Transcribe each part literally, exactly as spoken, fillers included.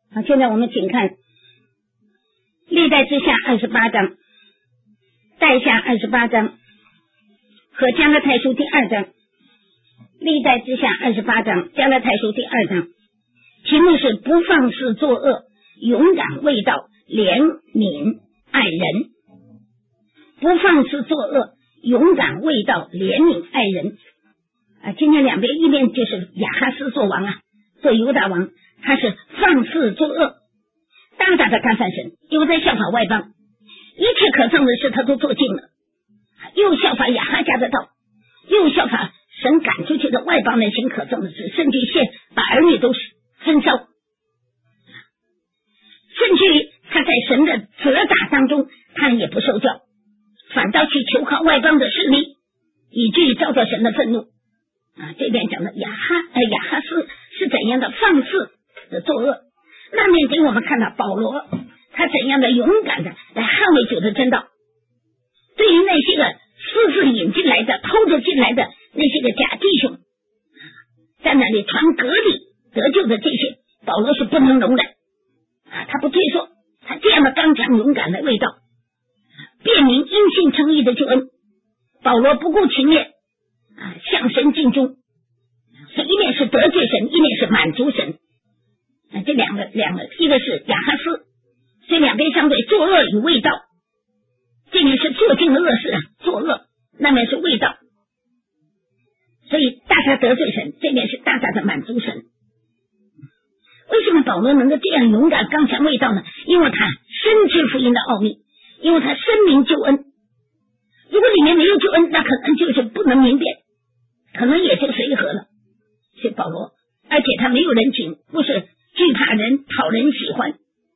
好，现在我们请看历代之下二十八章，代下二十八章和加拉太书第二章。历代之下二十八章，加拉太书第二章，题目是不放肆作恶，勇敢为道，怜悯爱人。不放肆作恶，勇敢为道，怜悯爱人。啊，今天两边一边就是亚哈斯做王啊，做犹大王，他是放肆作恶，大大的干犯神，又在效法外邦，一切可憎的事他都做尽了，又效法亚哈家的道，又效法神赶出去的外邦人行可憎的事，甚至现把儿女都焚烧，甚至于他在神的责打当中，他也不受教，反倒去求靠外邦的势力，以至于遭到神的愤怒。啊，这边讲的亚哈呃亚哈斯是怎样的放肆的作恶，那面给我们看到保罗他怎样的勇敢的来捍卫主的真道。对于那些个私自引进来的、偷着进来的那些个假弟兄，在那里传革礼得救的这些，保罗是不能容忍啊，他不退缩，他这样的刚强勇敢的为道，辨明因信称义的救恩。保罗不顾情面啊，向神尽忠，所以一面是得罪神，一面是满足神。啊，这两个两个，一个是亚哈斯，所以两边相对，作恶与为道。这面是做尽了恶事啊，作恶；那面是为道，所以大大得罪神，这面是大大的满足神。为什么保罗能够这样勇敢刚强为道呢？因为他深知福音的奥秘，因为他深明救恩。如果里面没有救恩，那可能就是不能明辨，可能也就随和了。所以保罗，而且他没有人情，不是惧怕人、讨人喜欢，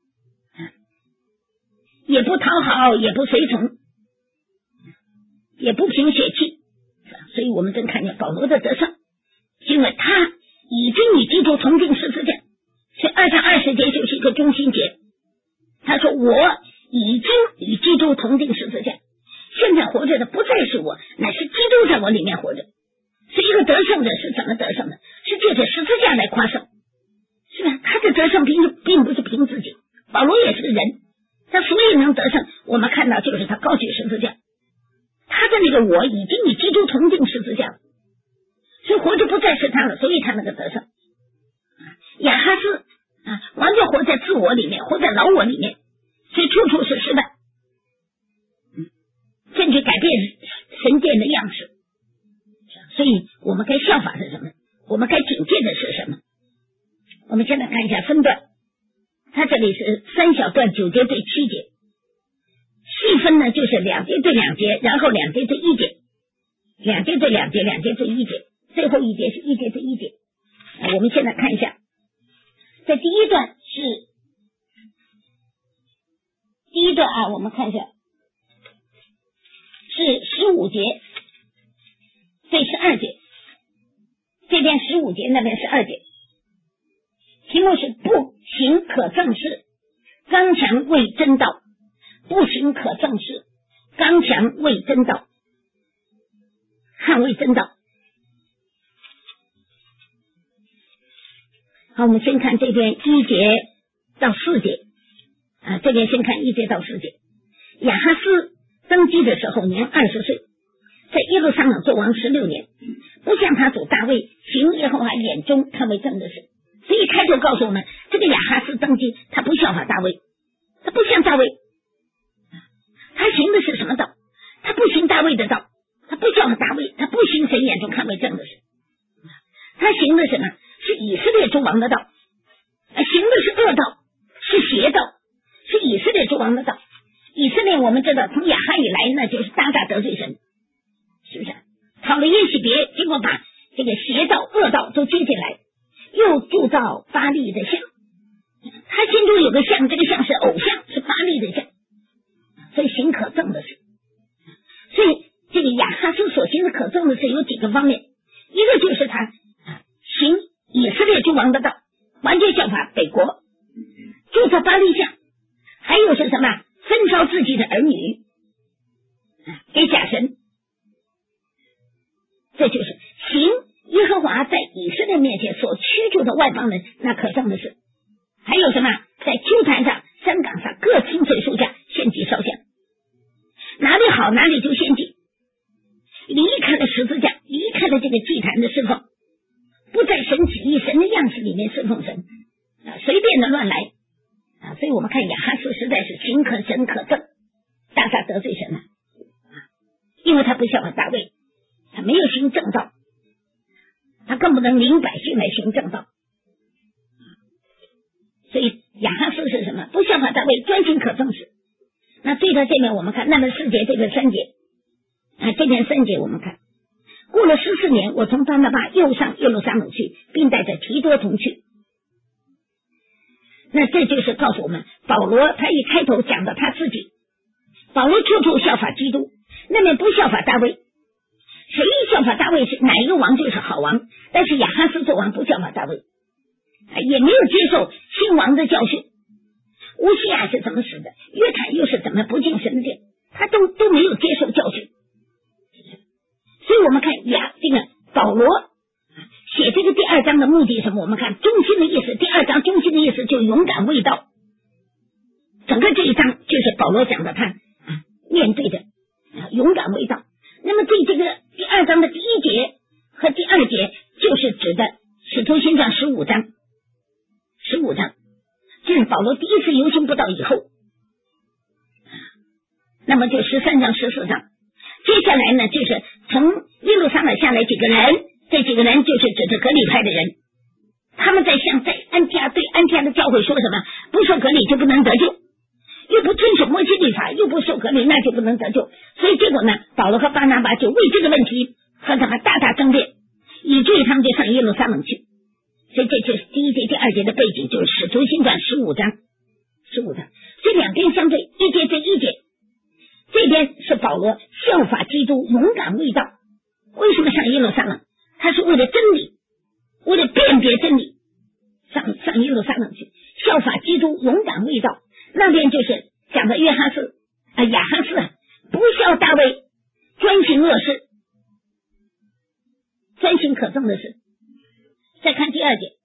也不讨好，也不随从，也不凭血气。所以我们真看见保罗的得胜，因为他已经与基督同定十字架。所以二章二十节就是一个中心节，他说我已经与基督同定十字架，现在活着的不再是我，乃是基督在我里面活着。所以一个得胜者是怎么得胜的？是借着十字架来夸胜，是吧？他的得胜并并不是凭自己，保罗也是个人，他所以能得胜，我们看到就是他高举十字架，他的那个我已经与基督同定十字架了，所以活着不再是他了，所以他能够得胜。亚哈斯啊，完全活在自我里面，活在老我里面，所以处处是失败，嗯，甚至改变神殿的样式。所以我们该效法是什么？我们该警戒的是什么？我们现在看一下分段，它这里是三小段，九节对七节，细分呢就是两节对两节，然后两节对一节，两节对两节，两节对一节，最后一节是一节对一节。我们现在看一下，在第一段是第一段啊，我们看一下是十五节对十二节，这边十五节，那边十二节，题目是不行可憎事，刚强为真道。不行可憎事，刚强为真道，捍卫真道。好，我们先看这边一节到四节啊，这边先看一节到四节。亚哈斯登基的时候年二十岁，在耶路撒冷做王十六年，不像他主大卫行耶和华眼中看为正的事。所以开头告诉我们，这个亚哈斯登基，他不效法大卫，他不像大卫，他行的是什么道？他不行大卫的道，他不效法大卫，他不行神眼中看为正的事。他行的什么？是以色列诸王的道，行的是恶道，是邪道，是以色列诸王的道。以色列我们知道从亚哈以来，那就是大大得罪神，是不是？讨了耶洗别，结果把这个邪道恶道都接进来，又铸造巴力的像，他心中有个像，这个像是偶像，是巴力的像，所以行可憎的事。所以这个亚哈斯所行的可憎的事有几个方面，一个就是他行以色列诸王的道，完全效法北国，铸造巴力像，还有是什么？焚烧自己的儿女给假神，这就是行耶和华在以色列面前所驱逐的外邦人那可憎的事。 还有什么？在秋坛上、山岗上各青翠树下献祭烧香，哪里好哪里就献祭，离开了十字架，离开了这个祭坛的侍奉，不在神旨意、神的样式里面侍奉神啊，随便的乱来啊！所以我们看亚哈斯实在是行可神可憎，大大得罪神了啊！因为他不效法大卫，他没有行正道，他更不能领百姓来行正道。所以亚哈斯是什么？不效法大卫，专行可憎事。那对到这边我们看，那么四节这个三节啊，这边三节我们看，过了十四年，我从巴拿巴又上耶路撒冷去，并带着提多同去。那这就是告诉我们，保罗他一开头讲的他自己，保罗处处效法基督，那边不效法大卫。谁效法大卫是哪一个王就是好王，但是亚哈斯做王不效法大卫，也没有接受新王的教训。乌西亚是怎么死的，约坦又是怎么不进神的殿，他都都没有接受教训。所以我们看亚这个保罗写这个第二章的目的是什么？我们看中心的意思，第二章中心的意思就是勇敢为道。整个这一章就是保罗讲的他面对的勇敢为道。那么对这个第二章的第一节和第二节就是指的使徒行传十五章，十五章这是保罗第一次游行布道以后，那么就十三章十四章，接下来呢就是从耶路撒冷下来几个人，这几个人就是指着革礼派的人，他们在向在安提阿对安提阿的教会说什么？不受革礼就不能得救，又不遵守摩西律法，又不受革礼，那就不能得救。所以结果呢，保罗和巴拿巴就为这个问题和他们大大争辩，以至于他们就上耶路撒冷去。所以这就是第一节第二节的背景，就是使徒行传十五章十五章，这两边相对，一节对一节，这边是保罗效法基督，勇敢为道。为什么上耶路撒冷？他是为了真理，为了辨别真理，上上耶路撒冷去效法基督，勇敢为道。那边就是讲的约哈斯啊，亚哈斯啊，不效大卫，专行恶事，专行可憎的事。再看第二节，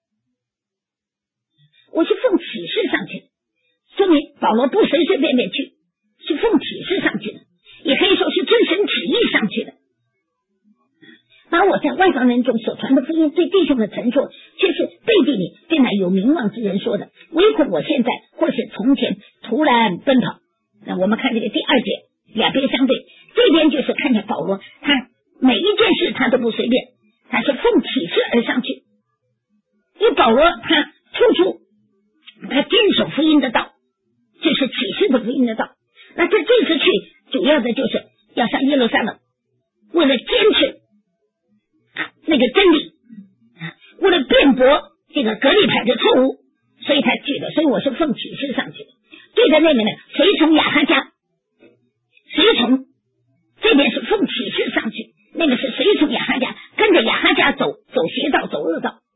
我是奉启示上去的，说明保罗不随随便便去，是奉启示上去的，也可以说是遵神旨意上去的。把我在外邦人中所传的福音对弟兄的陈述，却是背地里对那有名望之人说的，唯恐我现在或是从前突然奔跑。那我们看这个第二节，两边相对，这边就是看见保罗他每一件事他都不随便，他是奉启示而上去。因为保罗他处处他坚守福音的道，就是启示的福音的道。那他这次去主要的就是要上耶路撒冷，为了坚持那个真理啊，为了辩驳这个革礼派的错误，所以他去的。所以我是奉启示上去的。对在那边呢，随从亚哈家，随从这边是奉启示上去，那个是随从亚哈家，跟着亚哈家走，走邪道，走恶道。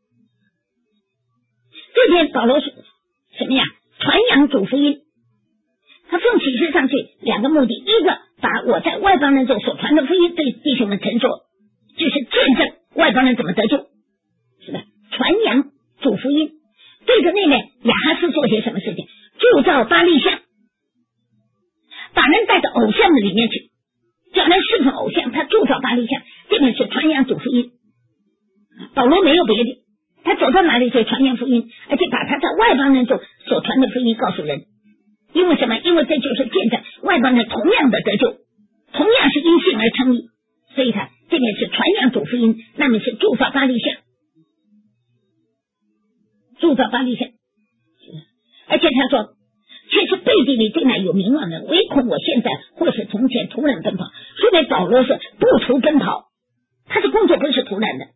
这边保罗是什么呀？传扬主福音。他奉启示上去两个目的，一个把我在外邦人中所传的福音对弟兄们陈说，就是见证外邦人怎么得救，是吧？传扬主福音。对着那边亚哈斯做些什么事情？铸造巴力像，把人带到偶像的里面去，叫人侍奉偶像，他铸造巴力像，这边是传扬主福音。保罗没有别的，他走到哪里就传扬福音，而且把他在外邦人中所传的福音告诉人。因为什么？因为这就是见证外邦人同样的得救，同样是因信而称义，所以他这边是传扬主福音，那边是铸造巴力像，铸造巴力像。而且他说，却是背地里对那有名望的人，唯恐我现在或是从前突然奔跑。说明保罗是不图奔跑，他的工作不是突然的。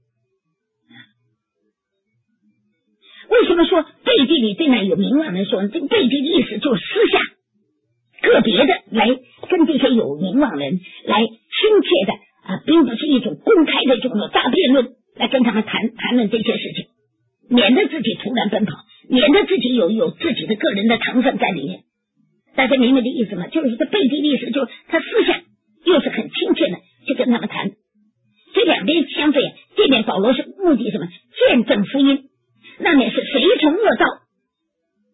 为什么说背地里对那有名望的人说呢？这个背地的意思就是私下个别的来跟这些有名望人来亲切的啊，并不是一种公开的这种大辩论来跟他们谈谈论这些事情，免得自己突然奔跑，免得自己有有自己的个人的成分在里面。大家明白的意思吗？就是这背地的意思，就是他私下又是很亲切的去跟他们谈。这两边相对，这边保罗是目的什么？见证福音，那面是随从恶道，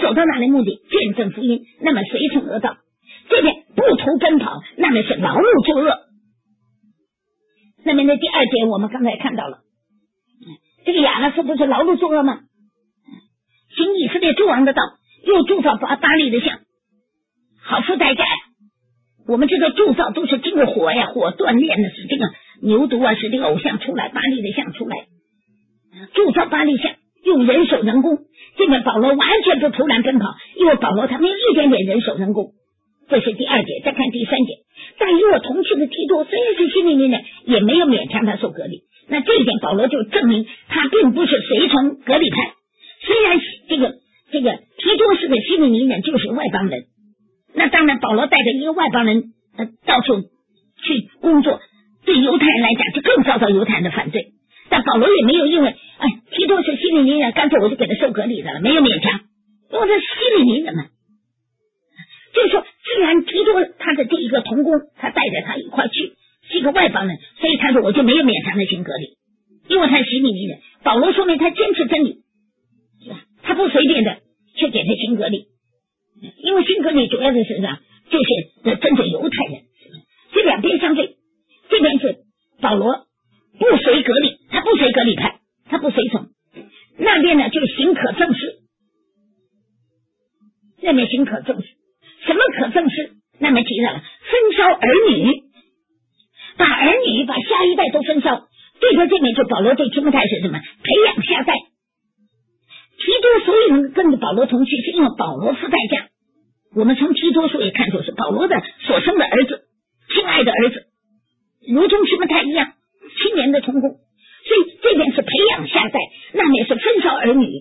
走到哪里目的？见证福音，那么随从而到。这边不图奔跑，那么是劳碌作恶。那么的第二节我们刚才看到了，这个亚哈斯不是劳碌作恶吗？行以色列诸王的道，又铸造巴巴利的像，好付代价呀。我们这个铸造都是经过火呀，火锻炼的，是这个牛犊啊，是这个偶像出来，巴利的像出来，铸造巴利像，用人手人工。这个保罗完全不突然奔跑，因为保罗他没有一点点人手人工。这是第二节。再看第三节，但与我同去的提多虽然是希利尼人，也没有勉强他受隔离。那这一点保罗就证明他并不是随从革哩派。虽然这个这个提多是个希利尼人，就是外邦人。那当然保罗带着一个外邦人呃到处去工作，对犹太人来讲就更遭到犹太人的反对。但保罗也没有因为哎提多是希利尼人，干脆我就给他受隔离的了，没有勉强，因为他是希利尼人嘛。就是说既然提多他的这一个同工，他带着他一块去，是一个外邦人，所以他说我就没有勉强的行隔离，因为他是希利尼人。保罗说明他坚持真理，是吧？他不随便的去给他行隔离，因为行隔离主要的是啥？就是针对犹太人，这两边相对。这边是保罗不随隔离，他不随隔离派，他不随从。那边呢就是行可证事，那边行可证事。什么可证事？那边提到了焚烧儿女，把儿女把下一代都焚烧。对他这边就保罗对提摩太是什么？培养下代。提多所以能跟着保罗同去，是因为保罗付代价。我们从提多书也看出是保罗的所生的儿子，亲爱的儿子，如同提摩太一样，七年的同工。所以这边是培养下代，那边是焚烧儿女。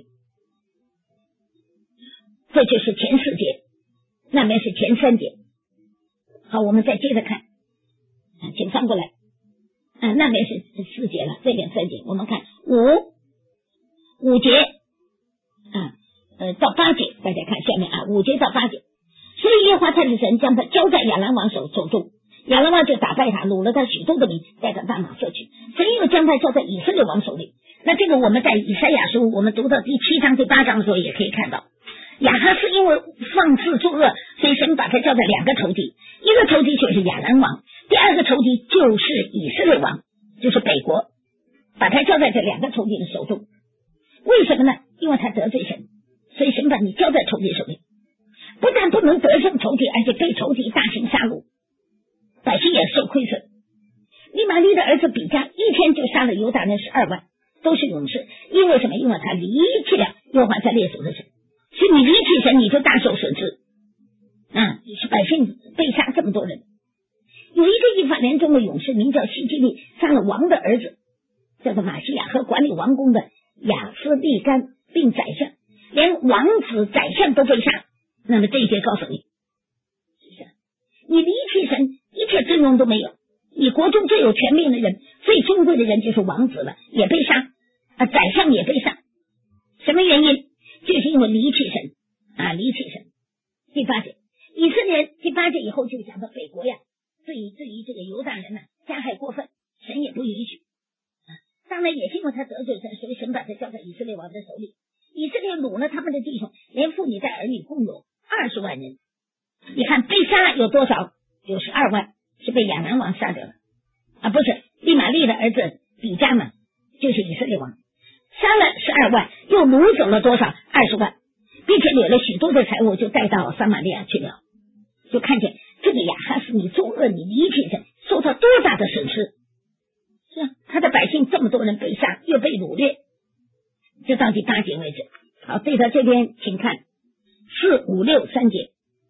这就是前四节，那边是前三节。好，我们再接着看，请翻过来。啊，那边是四节了，这边三节。我们看五五节啊，呃，到八节，大家看下面啊，五节到八节。所以耶和华他的神将他交在亚兰王手手中，亚兰王就打败他，掳了他许多的民，带到大马色去。神又将他交在以色列王手里。那这个我们在以赛亚书，我们读到第七章、第八章的时候也可以看到，亚哈斯因为放肆作恶，所以神把他交在两个仇敌，一个仇敌就是亚兰王，第二个仇敌就是以色列王，就是北国，把他交在这两个仇敌的手中。为什么呢？因为他得罪神，所以神把你交在仇敌手里，不但不能得胜仇敌，而且被仇敌大行杀戮，百姓也受亏损。利玛利的儿子比加一天就杀了犹大人十二万，都是勇士。因为什么？因为他离弃了耶和华在列祖的神，所以你离弃神，你就大受损失啊！百姓被杀这么多人。有一个以法莲中的勇士名叫西基利，杀了王的儿子叫做马西亚和管理王宫的亚斯利干，并宰相，连王子宰相都被杀。那么这一节告诉你，你离弃神，一切尊荣都没有。你国中最有权柄的人，最尊贵的人就是王子了，也被杀啊，宰相也被杀。什么原因？就是因为离弃神啊，离弃神。第八节，以色列人第八节以后就讲到北国呀，对于对于这个犹大人呢，加害过分，神也不允许啊。当然也是因为他得罪神，所以神把他交在以色列王的手里。以色列掳了他们的弟兄，连妇女带儿女共有二十万人。你看被杀有多少？有十二万是被亚兰王杀掉了啊，不是利玛利的儿子比加呢，就是以色列王杀了十二万，又掳走了多少？二十万，并且掠了许多的财物，就带到撒玛利亚去了。就看见这个亚哈斯，你作恶，你离弃神，受到多大的损失？是啊，他的百姓这么多人被杀，又被掳掠，就到第八节为止。好，对到这边，请看四五六三节。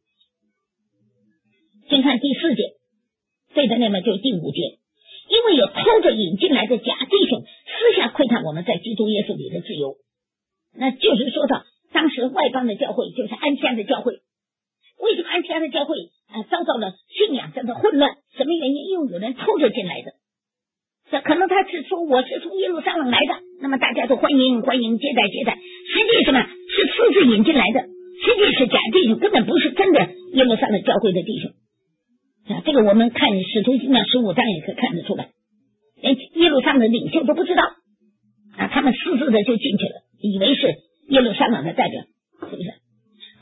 先看第四节，对的那么就是第五节。因为有偷着引进来的假弟兄，私下窥探我们在基督耶稣里的自由。那就是说到当时外邦的教会，就是安提阿的教会。为什么安提阿的教会啊遭到了信仰上的混乱？什么原因？因为有人偷着进来的。这可能他是说我是从耶路撒冷来的，那么大家都欢迎欢迎接待接待，实际什么是私自引进来的，实际是假弟兄，根本不是真的耶路撒冷教会的弟兄啊。这个我们看使徒行传十五章也可以看得出来，连耶路撒冷的领袖都不知道啊，他们私自的就进去了，以为是耶路撒冷的代表，是不是？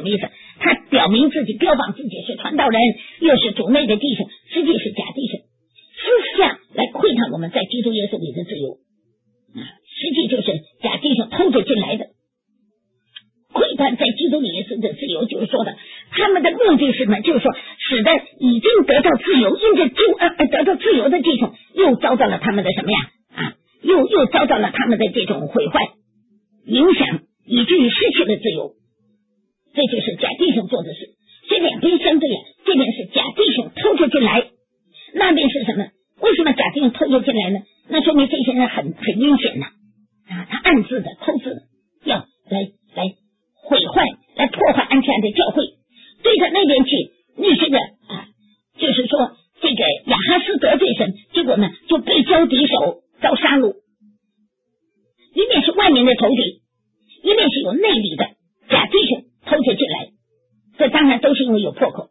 么意思？他表明自己标榜自己是传道人，又是主内的弟兄，实际是假弟兄，私下来窥探我们在基督耶稣里的自由，实际就是假弟兄偷着进来的。窥探在基督里耶稣的自由，就是说的他们的目的是什么？就是说使得已经得到自由，因着主呃得到自由的弟兄又遭到了他们的什么呀啊，又又遭到了他们的这种毁坏影响，以至于失去了自由。这就是假弟兄做的事。这两边相对啊，这边是假弟兄偷着进来，那边是什么？为什么假弟兄偷着进来呢？那说明这些人很很阴险呐啊，他暗自的偷自的要来来毁坏，来破坏安提阿的教会。对着那边去，那些个啊，就是说这个亚哈斯得罪神，结果呢就被交敌手，遭杀戮。一面是外面的仇敌，一面是有内里的假弟兄偷着进来，这当然都是因为有破口。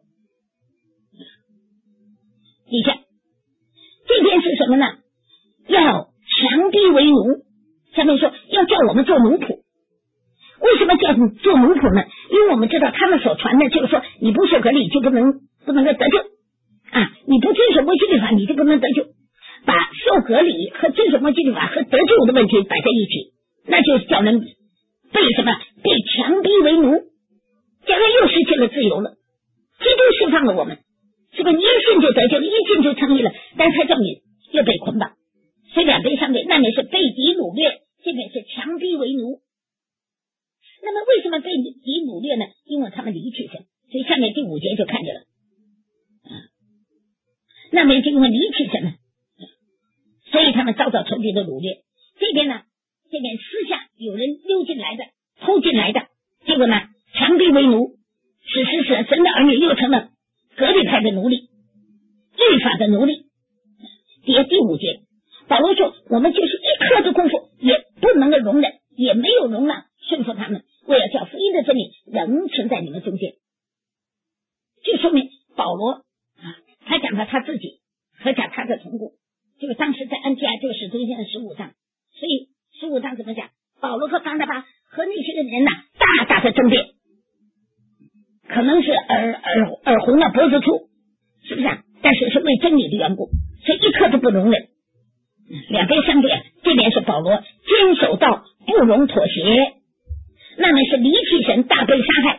底下这边是什么呢？要强逼为奴，下面说要叫我们做奴仆。为什么叫你做奴仆呢？因为我们知道他们所传的就是说你不受割礼就不能不能够得救啊，你不遵守摩西律法你就不能得救，把受割礼和遵守摩西律法和得救的问题摆在一起，那就是叫人被什么？被强逼为奴，将来又失去了自由了。基督释放了我们，是不是一信就得救了，一信就称义了？但是他叫你又被捆绑，所以两边相对，那面是被敌掳掠，这边是强逼为奴。那么为什么被敌掳掠呢？因为他们离弃神，所以下面第五节就看见了，啊，那边就因为离弃神了，所以他们遭到仇敌的掳掠。这边呢，这边私下有人溜进来的，偷进来的，结果呢，强逼为奴，使使使神的儿女又成了革礼派的奴隶，律法的奴隶。第第五节，保罗说，我们就是一刻的功夫也不能够容忍，也没有容纳顺服他们，为了叫福音的真理仍存在你们中间。就说明保罗啊，他讲了他自己和讲他的同工，就是当时在安提阿就是使徒行传十五章，所以十五章怎么讲？保罗和巴拿巴和那些个人呐、啊，大大的争辩，可能是耳耳耳红了脖子粗，是不是啊？但是是为真理的缘故，所以一刻都不容忍。两边相对，这边是保罗坚守到不容妥协，那么是离弃神，大被杀害。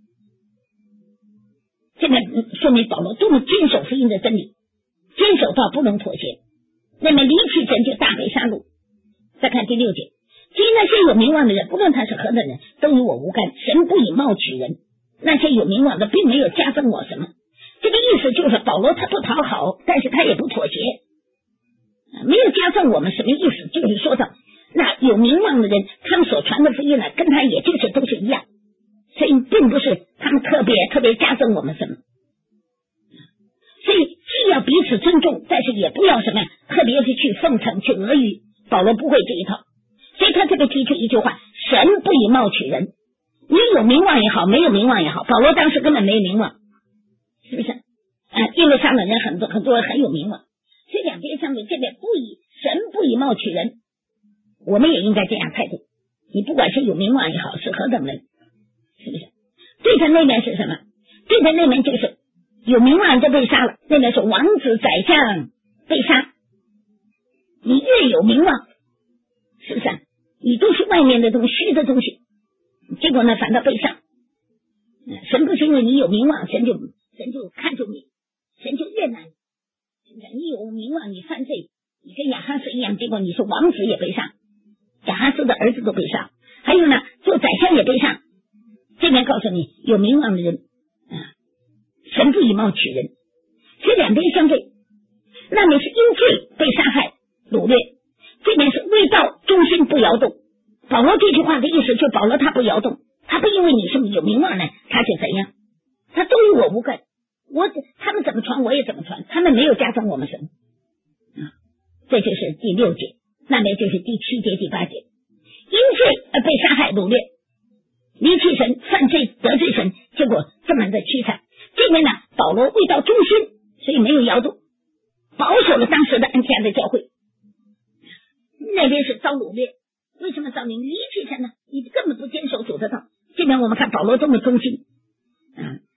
这边说明保罗多么坚守福音的真理，坚守到不能妥协，那么离弃神就大被杀戮。再看第六节，至于那些有名望的人，不论他是何等人，都与我无干，神不以貌取人。那些有名望的并没有加增我什么，这个意思就是保罗他不讨好，但是他也不妥协，没有加增我们。什么意思？就是说到那有名望的人，他们所传的福音呢，跟他也就是都是一样，所以并不是他们特别特别加增我们什么。所以既要彼此尊重，但是也不要什么特别是去奉承去阿谀，保罗不会这一套。所以他这个提出一句话，神不以貌取人，你有名望也好，没有名望也好，保罗当时根本没有名望，是不是啊？因为上的人很多很多很有名望，所以两边相对，这边不以神不以貌取人，我们也应该这样态度。你不管是有名望也好，是何等人，是不是？对着那边是什么？对着那边就是有名望就被杀了，那边是王子宰相被杀。你越有名望，是不是啊？你都是外面的东西，虚的东西，结果呢反倒被杀。神不是因为你有名望，神就神就看重你，神就悦纳你。你有名望，你犯罪，你跟亚哈斯一样，结果你是王子也被杀，亚哈斯的儿子都被杀，还有呢做宰相也被杀。这边告诉你，有名望的人啊，神不以貌取人。这两边相对，那边是因罪被杀害掳掠，这边是为道忠心不摇动。保罗这句话的意思就是保罗他不摇动，他不因为你是有名望呢他就怎样，他都与我无干，我他们怎么传我也怎么传，他们没有加增我们什么啊。这就是第六节，那边就是第七节第八节，因罪而被杀害掳掠，离弃神，犯罪得罪神，结果这么的凄惨。这边呢保罗为道忠心，所以没有摇动，保守了当时的安提阿的教会。那边是遭掳掠，为什么遭你离弃神呢？你根本不坚守主的道。这边我们看保罗多么忠心，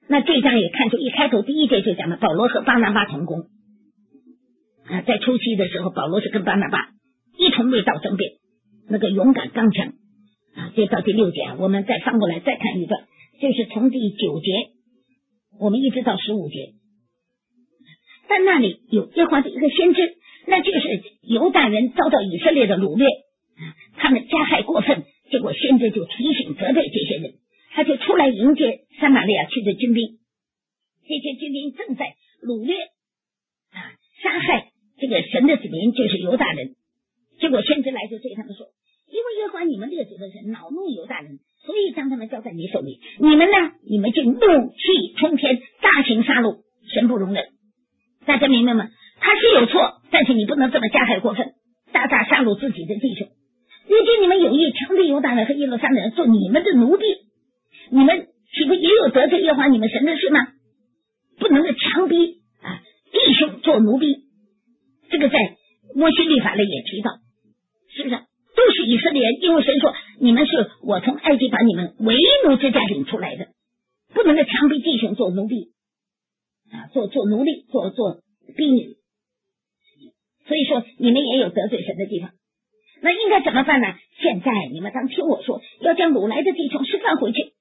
那这章也看出，一开头第一节就讲了保罗和巴拿巴同工啊，在初期的时候，保罗是跟巴拿巴一同为道争辩，那个勇敢刚强啊。接到第六节，我们再翻过来再看一段，就是从第九节我们一直到十五节。但那里有耶和华的一个先知，那就是犹大人遭到以色列的掳掠，他们加害过分，结果先知就提醒责备这些人，他就出来迎接撒玛利亚去的军兵。这些军兵正在掳掠啊杀害这个神的子民，就是犹大人。结果先知来就对他们说，因为耶和华你们列祖的神恼怒犹大人，所以将他们交在你手里，你们呢，你们就怒气冲天，大行杀戮，神不容忍。大家明白吗？他是有错，但是你不能这么加害过分，大大杀戮自己的弟兄。如今你们有意强逼犹大人和耶路撒冷人做你们的奴婢，你们岂不也有得罪耶和华你们神的事吗？不能够强逼啊弟兄做奴婢，这个在摩西律法里也提到，是不是？都是以色列人，因为神说你们是我从埃及把你们为奴之家领出来的，不能够强逼弟兄做奴婢啊，做做奴隶，做做婢女。所以说你们也有得罪神的地方，那应该怎么办呢？现在你们当听我说，要将掳来的弟兄释放回去，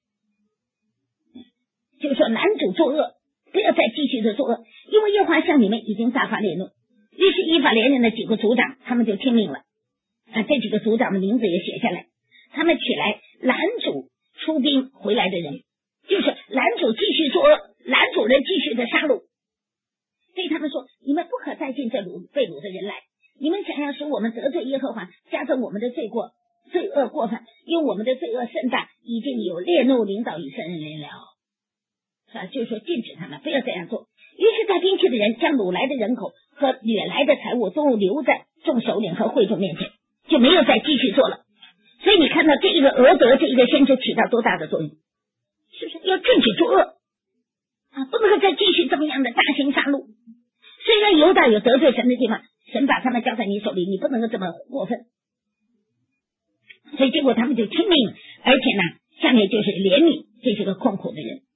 就是说拦阻作恶，不要再继续的作恶，因为耶和华向你们已经大发烈怒。于是以法莲人的几个族长，他们就听命了啊，这几个族长的名字也写下来，他们起来拦阻出兵回来的人，就是拦阻继续作恶，拦阻人继续的杀戮。对他们说，你们不可再进这掳被掳的人来，你们想要使我们得罪耶和华，加增我们的罪过罪恶过犯，因为我们的罪恶甚大，已经有烈怒领导以色列人了，是吧？就是说禁止他们不要这样做。于是带兵去的人将掳来的人口和掠来的财物都留在众首领和会众面前，就没有再继续做了。所以你看到这一个俄德这一个先知起到多大的作用，是不是？要禁止作恶啊，不能够再继续这么样的大行杀戮。虽然犹大有得罪神的地方，神把他们交在你手里，你不能够这么过分。所以结果他们就听命了，而且呢，下面就是怜悯这些个困苦的人。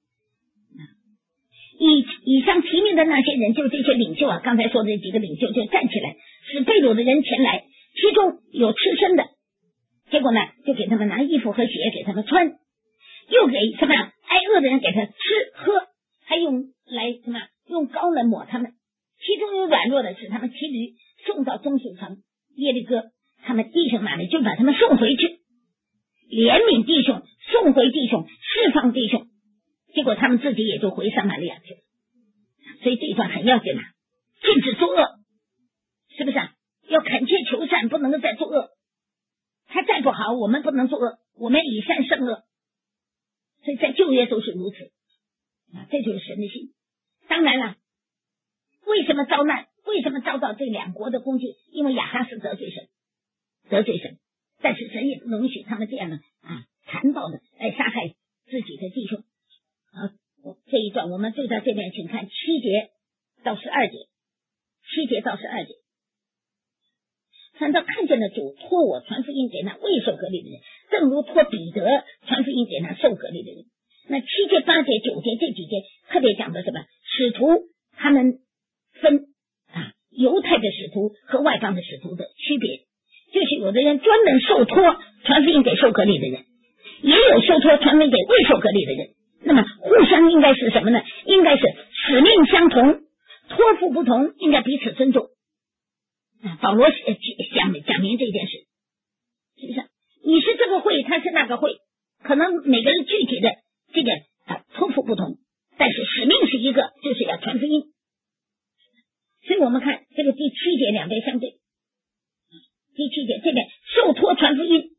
以以上提名的那些人，就这些领袖啊，刚才说的几个领袖就站起来，使被掳的人前来，其中有吃身的，结果呢，就给他们拿衣服和鞋给他们穿，又给什么挨饿的人给他吃喝，还用来什么用膏来抹他们，其中有软弱的是他们骑驴送到棕树城耶利哥，他们弟兄那里就把他们送回去，怜悯弟兄，送回弟兄，释放弟兄，结果他们自己也就回撒玛利亚去了。所以这一段很要紧啊，禁止作恶，是不是啊？要恳切求善，不能够再作恶。他再不好，我们不能作恶，我们以善胜恶。所以在旧约都是如此啊，这就是神的心。当然了，为什么遭难？为什么遭到这两国的攻击？因为亚哈斯得罪神，得罪神，但是神也不容许他们这样的啊残暴的来杀害自己的弟兄啊。这一段我们就在这边，请看七节到十二节，七节到十二节。反倒看见了主托我传福音给那未受隔离的人，正如托彼得传福音给那受隔离的人。那七节八节九节这几节特别讲的什么？使徒他们分啊犹太的使徒和外邦的使徒的区别，就是有的人专门受托传福音给受隔离的人，也有受托传福音给未受隔离的人。那么互相应该是什么呢？应该是使命相同，托付不同，应该彼此尊重。啊、保罗讲讲明这件事，是不是？你是这个会，他是那个会，可能每个人具体的这个啊托付不同，但是使命是一个，就是要传福音。所以我们看这个第七节两边相对，第七节这边受托传福音，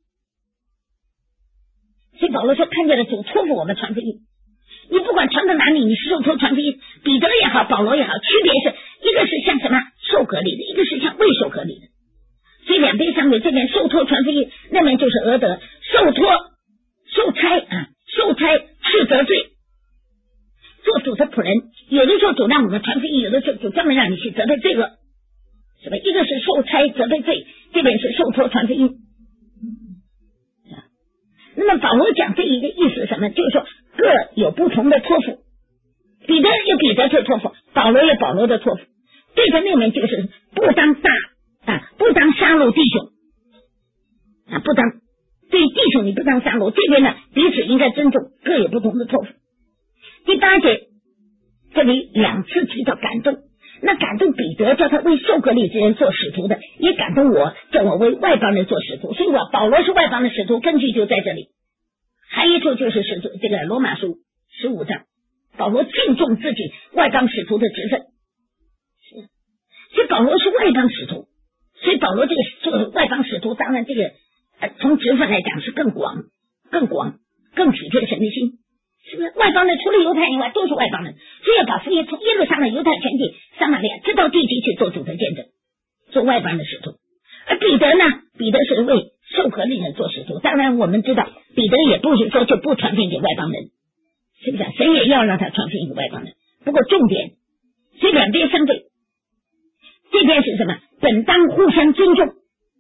所以保罗说看见了主托付我们传福音。你不管传到哪里，你是受托传福音，彼得也好，保罗也好，区别是一个是像什么受隔离的，一个是像未受隔离的。所以两边相对，这边受托传福音，那边就是俄德受托受差啊，受差是得罪，做主的仆人，有的时候主让我们传福音，有的时候主专门让你去责备罪恶，是吧？一个是受差责备罪，这边是受托传福音。那么保罗讲这一个意思是什么？就是说各有不同的托付， 彼得有彼得的托付，保罗有保罗的托付。对着那面就是不当大啊，不当杀戮弟兄啊，不当对弟兄你不当杀戮。这边呢，彼此应该尊重，各有不同的托付。第八节这里两次提到感动，那感动彼得叫他为受割礼之人做使徒的，也感动我叫我为外邦人做使徒。所以我保罗是外邦的使徒，根据就在这里。还有一处就是使徒这个罗马书十五章，保罗敬重自己外邦使徒的职分，所以保罗是外邦使徒，所以保罗这个做外邦使徒，当然这个呃从职分来讲是更广、更广、更体贴神的心，是不是？外邦人除了犹太以外都是外邦人，所以要把福音从耶路撒冷、犹太全地、撒玛利亚直到地极去做主的见证，做外邦的使徒。而彼得呢，彼得是为受割礼人做使徒。当然我们知道彼得也不是说就不传福音给外邦人，是不是？神也要让他传福音给外邦人，不过重点所以两边相对。这边是什么？本当互相尊重，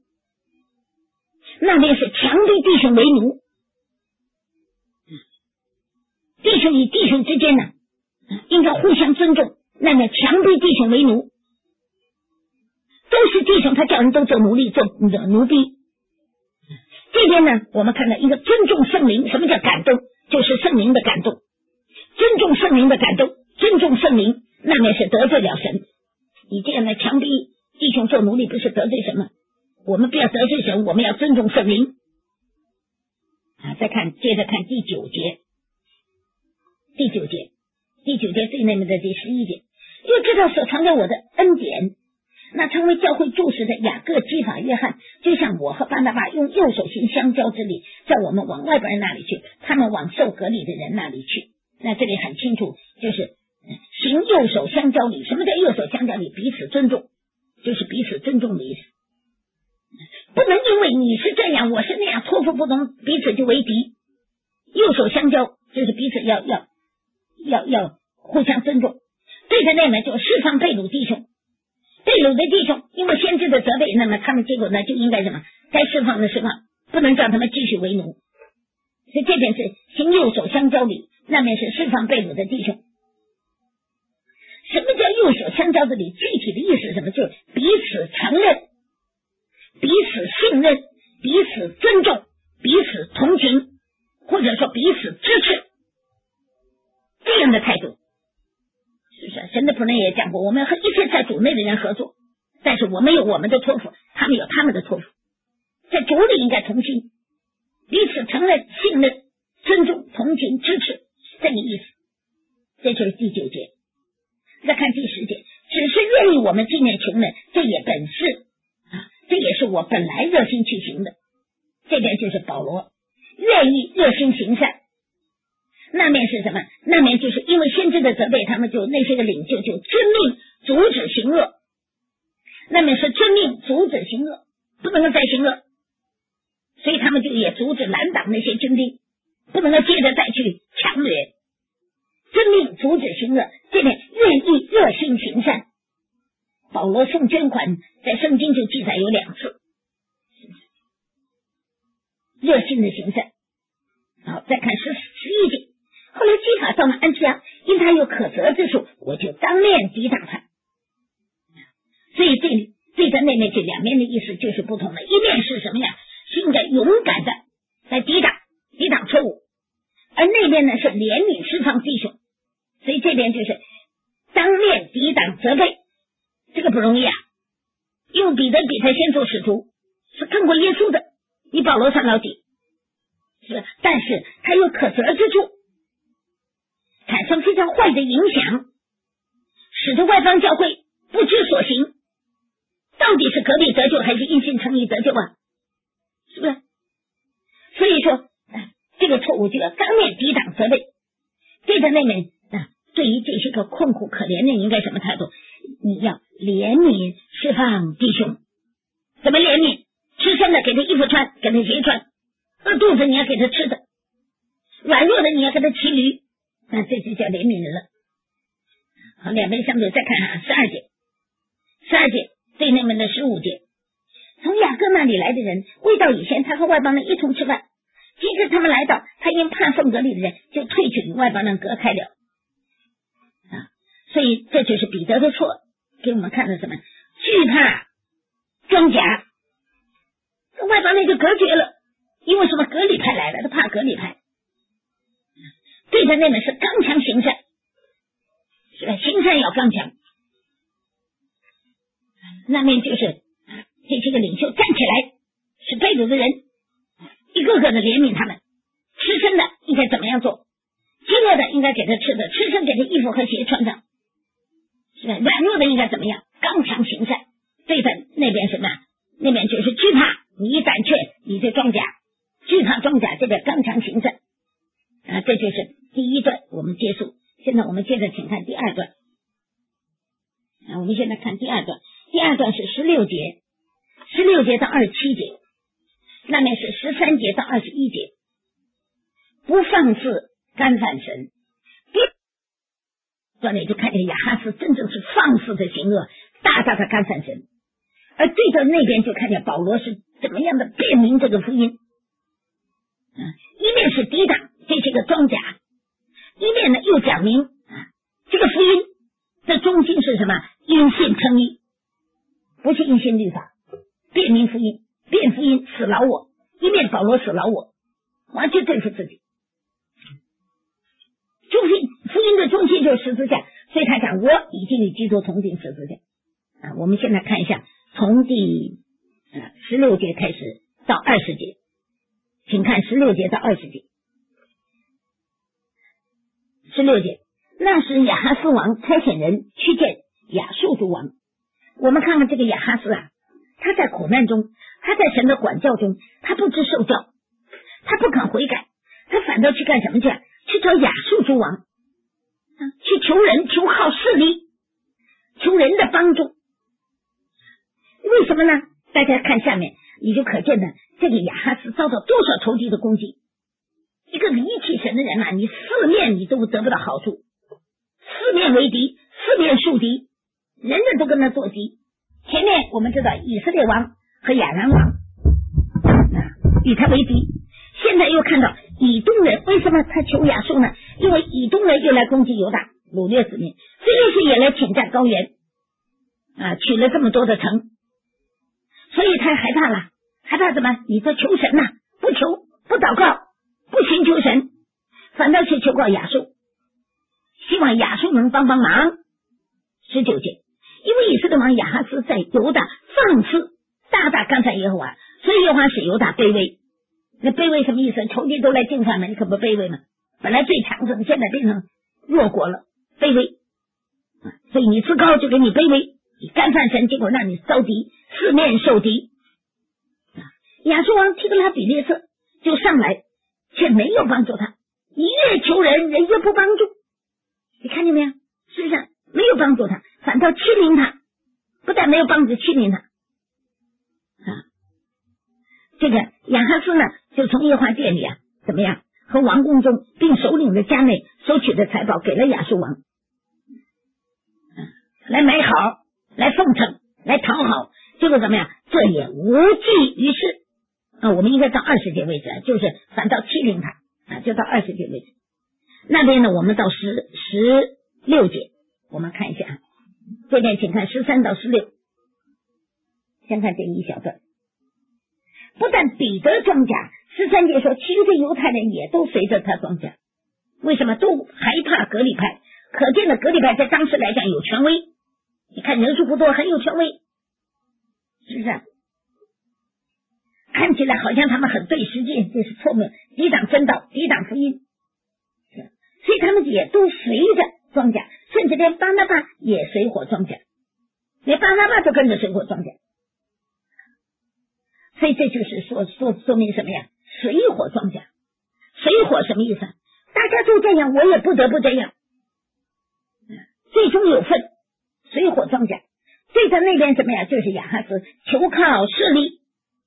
那边是强逼弟兄为奴。弟兄与弟兄之间呢，应该互相尊重，那边强逼弟兄为奴，都是弟兄，他叫人都做奴隶，做奴婢。这边呢，我们看到一个尊重圣灵。什么叫感动？就是圣灵的感动，尊重圣灵的感动，尊重圣灵，那面是得罪了神。你这样的强逼弟兄做奴隶，不是得罪神吗？我们不要得罪神，我们要尊重圣灵啊！再看，接着看第九节，第九节，第九节最内面的第十一节，又知道所藏给我的恩典，那成为教会柱石的雅各、基法、约翰，就像我和巴拿巴用右手行相交之礼，叫我们往外边人那里去，他们往受割礼的人那里去。那这里很清楚，就是行右手相交礼。什么叫右手相交礼？彼此尊重，就是彼此尊重的意思。不能因为你是这样，我是那样，托付不同，彼此就为敌。右手相交就是彼此要要要要互相尊重。对着那门就释放被掳弟兄，被掳的弟兄因为先知的责备，那么他们结果呢就应该什么？该释放的释放，不能让他们继续为奴。所以这边是行右手相交礼，那面是释放被掳的弟兄。什么叫右手相交的礼？具体的意思是什么？就是彼此承认，彼此信任，彼此尊重，彼此同情，或者说彼此支持，这样的态度。是不是？神的仆人也讲过，我们和一切在主内的人合作，但是我们有我们的托付，他们有他们的托付，在主里应该同心，彼此承认、信任、尊重、同情、支持，这个意思。这就是第九节。再看第十节，只是愿意我们纪念穷人，这也本是啊，这也是我本来热心去行的。这边就是保罗愿意热心行善。那面是什么？那面就是因为先知的责备，他们就那些个领袖就遵命阻止行恶。那面是遵命阻止行恶，不能够再行恶，所以他们就也阻止拦挡那些军兵，不能够接着再去强掠。遵命阻止行恶，这边愿意热心行善。保罗送捐款在圣经就记载有两次，热心的行善。好，再看十十一节。后来基法到了安提阿，因他有可责之处，我就当面抵挡他。所以这这个那面这两面的意思就是不同的。一面是什么呀？是应该勇敢的来抵挡抵挡错误，而那边呢是怜悯释放弟兄。所以这边就是当面抵挡责备，这个不容易啊。因为彼得比他先做使徒，是更过耶稣的，比保罗上到底，是，但是他有可责之处，产生非常坏的影响，使得外邦教会不知所行，到底是革命得救还是因信称义得救啊？是不是？所以说这个错误就要当面抵挡责备。这个那面啊，对于这些个困苦可怜的人应该什么态度？你要怜悯释放弟兄。怎么怜悯？吃剩的给他衣服穿，给他鞋穿，饿肚子你要给他吃的，软弱的你要给他骑驴，那这就叫怜悯人了。好，两边相对再看十二节，十二节对那门的十五节，从雅各那里来的人，未到以前，他和外邦人一同吃饭。即使他们来到，他因怕奉隔离的人，就退去与外邦人隔开了。 所以这就是彼得的错，给我们看的什么？惧怕庄稼，外邦人就隔绝了，因为什么？革哩派来了，他怕革哩派。对着那边是刚强行善，是吧？行善要刚强。那面就是这些个领袖站起来，是被掳的人，一个个的怜悯他们。吃生的应该怎么样做？饥饿的应该给他吃的，吃生给他衣服和鞋穿上，是吧？软弱的应该怎么样？刚强行善。对着那边什么？那边就是惧怕，你一胆怯，你这庄稼惧怕庄稼，这个刚强行善啊，这就是第一段，我们结束。现在我们接着请看第二段啊，我们现在看第二段。第二段是十六节，十六节到二十七节，那面是十三节到二十一节。不放肆干犯神，这里就看见亚哈斯真正是放肆的行恶，大大的干犯神。而对着那边就看见保罗是怎么样的辨明这个福音，啊，一面是抵挡这些个庄稼，一面呢又讲明啊，这个福音的中心是什么？因信称义，不是因信律法，辨明福音，辨福音死劳我，一面保罗死劳我，完全对付自己。中心福音的中心就是十字架，所以他讲我已经与基督同定十字架啊。我们现在看一下，从第呃十六节开始到二十节，请看十六节到二十节。十六节，那时亚哈斯王差遣人去见亚述诸王。我们看看这个亚哈斯啊，他在苦难中，他在神的管教中，他不知受教，他不肯悔改，他反倒去干什么去？去找亚述诸王，啊，去求人，求好势力，求人的帮助。为什么呢？大家看下面，你就可见的这个亚哈斯遭到多少仇敌的攻击。一个离弃神的人啊，你四面你都得不到好处，四面为敌，四面树敌，人人都跟他作敌。前面我们知道以色列王和亚兰王啊与他为敌，现在又看到以东人，为什么他求亚述呢？因为以东人又来攻击犹大，掳掠子民，非利士也来侵占高原啊，取了这么多的城，所以他害怕了，害怕什么？你这求神呐、啊，不求不祷告，不寻求神，反倒去求告亚述，希望亚述能帮帮忙。十九节，因为以色列王亚哈斯在犹大放肆，大大干犯耶和华，所以耶和华使犹大卑微。那卑微什么意思？仇敌都来进犯了，你可不卑微吗？本来最强盛，现在变成弱国了，卑微。所以你自高就给你卑微，你干犯神，结果让你遭敌，四面受敌。亚述王提格拉比列色就上来，却没有帮助他，一越求人，人越不帮助。你看见没有？事实上没有帮助他，反倒欺凌他，不但没有帮助，欺凌他。啊，这个亚哈斯呢，就从耶和华殿里啊，怎么样？和王宫中并首领的家内所取的财宝给了亚述王，啊，来买好，来奉承，来讨好，结果怎么样？这也无济于事。啊，我们应该到二十节为止，就是反倒欺凌他啊，就到二十节为止。那边呢，我们到十十六节，我们看一下，这边请看十三到十六，先看这一小段。不但彼得庄稼，十三节说，其余的犹太人也都随着他庄稼。为什么？都害怕革哩派，可见的革哩派在当时来讲有权威。你看人数不多，很有权威，是不是？看起来好像他们很对，实际这是错误，抵挡真道，抵挡福音，所以他们也都随着庄稼，甚至连巴拿巴也随火庄稼，连巴拿巴都跟着随火庄稼。所以这就是说说说明什么呀？随火庄稼，随火什么意思？大家都这样，我也不得不这样，最终有份，随火庄稼。对着那边怎么样？就是亚哈斯求靠势力，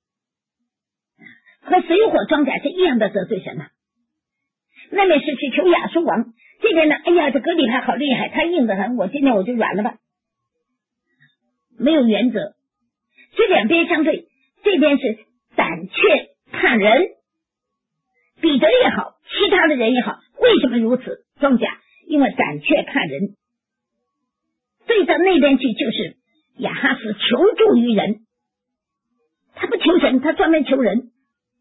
和随火庄稼是一样的得罪神啊。那边是去求亚述王，这边呢，哎呀，这革哩派好厉害，他硬得很，我今天我就软了吧，没有原则。这两边相对，这边是胆怯怕人，彼得也好，其他的人也好，为什么如此？庄稼因为胆怯怕人， 对到那边去，就是亚哈斯求助于人，他不求神，他专门求人，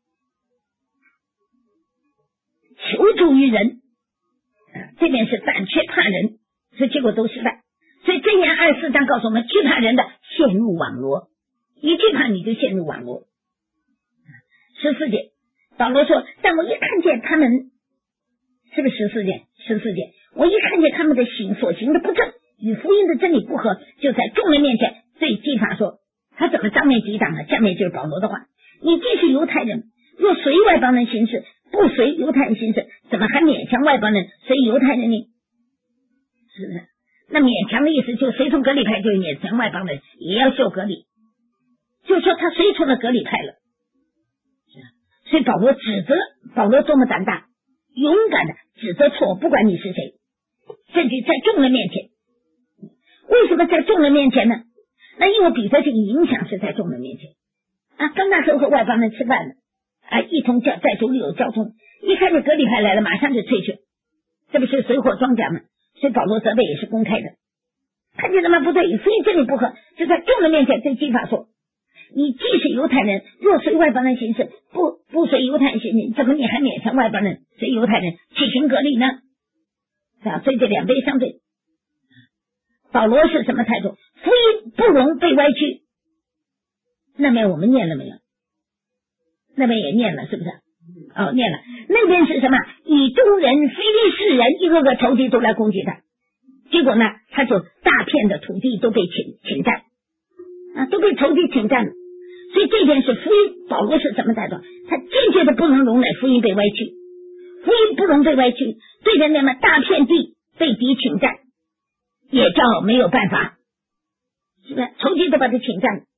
求助于人。这边是胆怯怕人，所以结果都失败。所以箴言二十四章告诉我们，惧怕人的陷入网罗，一惧怕你就陷入网罗。十四节，保罗说，但我一看见他们，是不是十四节？十四节，我一看见他们的行所行的不正，与福音的真理不合，就在众人面前对基法说，他怎么当面抵挡呢？下面就是保罗的话，你既是犹太人，若随外邦人行事，不随犹太人行事，怎么还勉强外邦人随犹太人呢？是不是？那勉强的意思就随从革礼派，就是勉强外邦人也要受革礼，就说他随从了革礼派了。所以保罗指责，保罗多么胆大，勇敢的指责错，不管你是谁，甚至在众人面前。为什么在众人面前呢？那因为彼得这个影响是在众人面前啊。刚那时候和外邦人吃饭了啊，一同叫在主里有交通，一看见革礼派来了，马上就退去，这不是水火装甲吗？所以保罗责备也是公开的，看见他们不对，所以这里不合，就在众人面前对基法说，你既是犹太人，若随外邦人行事，不不随犹太人行事，怎么你还勉强外邦人随犹太人去行革礼呢？啊，所以这两杯相对。保罗是什么态度？福音不容被歪曲。那边我们念了没有？那边也念了，是不是？哦，念了。那边是什么？以东人、非利士人一个个仇敌都来攻击他，结果呢，他就大片的土地都被侵侵占啊，都被仇敌侵占了。所以这边是福音，保罗是什么态度？他坚决的不能容忍福音被歪曲，福音不容被歪曲，对着那么大片地被敌侵占，也叫没有办法，是不是？仇敌都把他侵占了。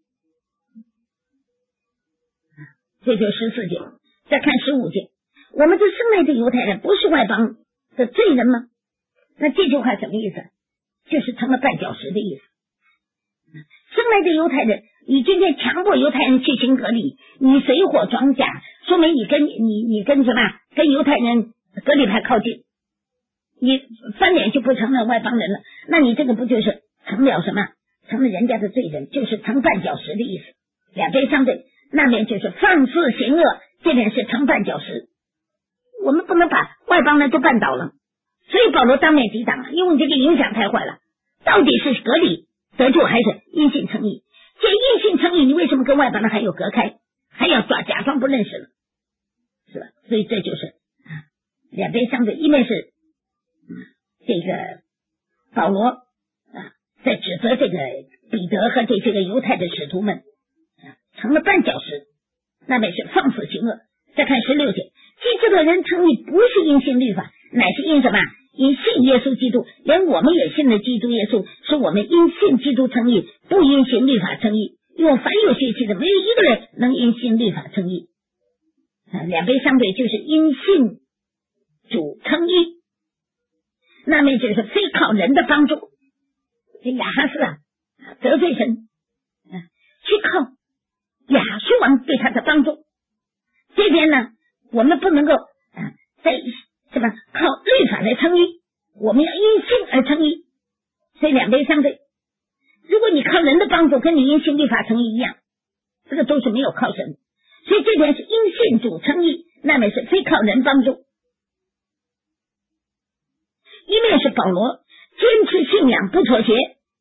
这就十四节。再看十五节，我们这生来的犹太人不是外邦的罪人吗？那这句话什么意思？就是成了绊脚石的意思。生来的犹太人，你今天强迫犹太人去行革礼，你水火装甲，说明你跟你你跟什么？跟犹太人革礼派靠近，你翻脸就不成了外邦人了，那你这个不就是成了什么？成了人家的罪人，就是成绊脚石的意思。两边相对，那边就是放肆行恶，这边是成绊脚石。我们不能把外邦人都绊倒了，所以保罗当面抵挡了，因为你这个影响太坏了。到底是革礼得救还是因信称义？这因信称义，你为什么跟外邦人还有隔开，还要假假装不认识了，是吧？所以这就是啊，两边相对，一面是、嗯、这个保罗啊在指责这个彼得和对这个犹太的使徒们、啊、成了绊脚石，那边是放肆行恶。再看十六节，既这个人称义不是因信律法，乃是因什么？因信耶稣基督，连我们也信了基督耶稣，是我们因信基督称义，不因信律法称义。因为凡有血气的，没有一个人能因信律法称义。啊，两边相对，就是因信主称义，那么就是非靠人的帮助。这亚哈斯啊，得罪神，啊，去靠亚述王对他的帮助。这边呢，我们不能够啊，在什么靠律法来称义，我们要因信而称义，所以两边相对。如果你靠人的帮助，跟你因信律法称义一样，这个都是没有靠神。所以这边是因信主称义，那边是非靠人帮助。一面是保罗坚持信仰不妥协，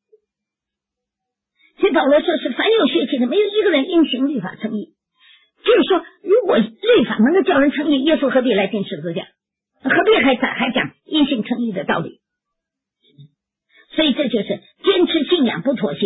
所以保罗说是凡有血气的，没有一个人因行律法称义。就是说，如果律法能够叫人称义，耶稣何必来钉十字架？何必还还讲因信称义的道理？所以这就是坚持信仰不妥协。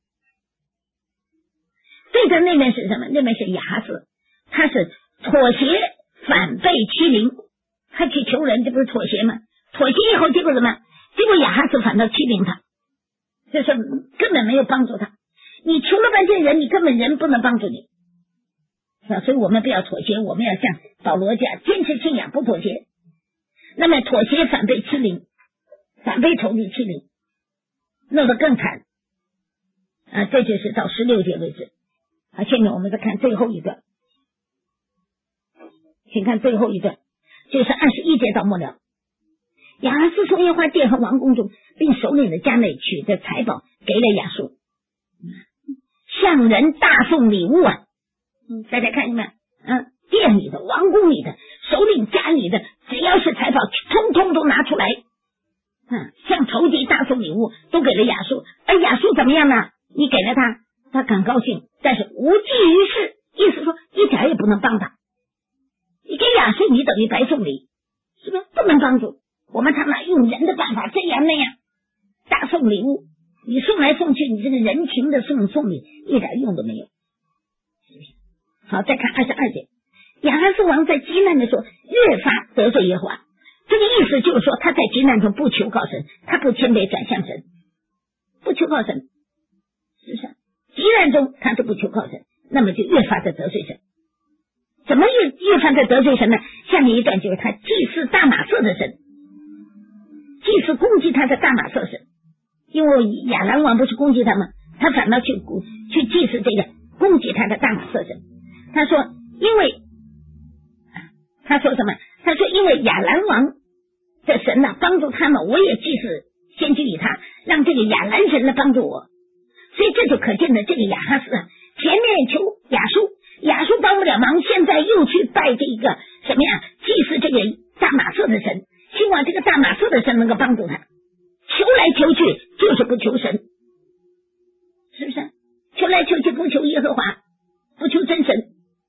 对着那边是什么？那边是亚哈斯，他是妥协反被欺凌，他去求人，这不是妥协吗？妥协以后结果什么？结果亚哈斯反倒欺凌他，这是根本没有帮助他。你求了半天人，你根本人不能帮助你，所以我们不要妥协，我们要像保罗这样坚持信仰不妥协。那么妥协反被欺凌，反被仇敌欺凌，弄得更惨啊！这就是到十六节为止啊。下面我们再看最后一段，请看最后一段，就是二十一节到末了。 亚哈斯从耶和华殿和王宫中并首领的家内取的财宝给了亚述，向人大送礼物啊！嗯，大家看见没？嗯，店里的、王宫里的、首领家里的，只要是财宝，通通都拿出来。嗯，向仇敌大送礼物，都给了亚述。而亚述怎么样呢？你给了他，他很高兴，但是无济于事，意思说一点也不能帮他。你给亚述，你等于白送礼，是不是？不能帮助。我们常常用人的办法，这样那样大送礼物，你送来送去，你这个人情的送送礼一点用都没有，是不是？好，再看二十二节，亚哈斯王在极难的时候越发得罪耶和华，这个意思就是说他在极难中不求告神，他不谦卑转向神，不求告神，是不是？极难中他就不求告神，那么就越发的得罪神。怎么越越发的得罪神呢？下面一段就是他祭祀大马色的神，祭祀攻击他的大马色神，因为亚兰王不是攻击他吗？他反倒去去祭祀这个攻击他的大马色神。他说，因为他说什么？他说，因为亚兰王的神呢、啊、帮助他们，我也祭祀先去与他，让这个亚兰神来帮助我。所以这就可见的，这个亚哈斯啊，前面求亚述，亚述帮不了忙，现在又去拜这个什么呀？祭祀这个大马色的神，希望这个大马色的神能够帮助他。求来求去就是不求神，是不是？求来求去不求耶和华，不求真神，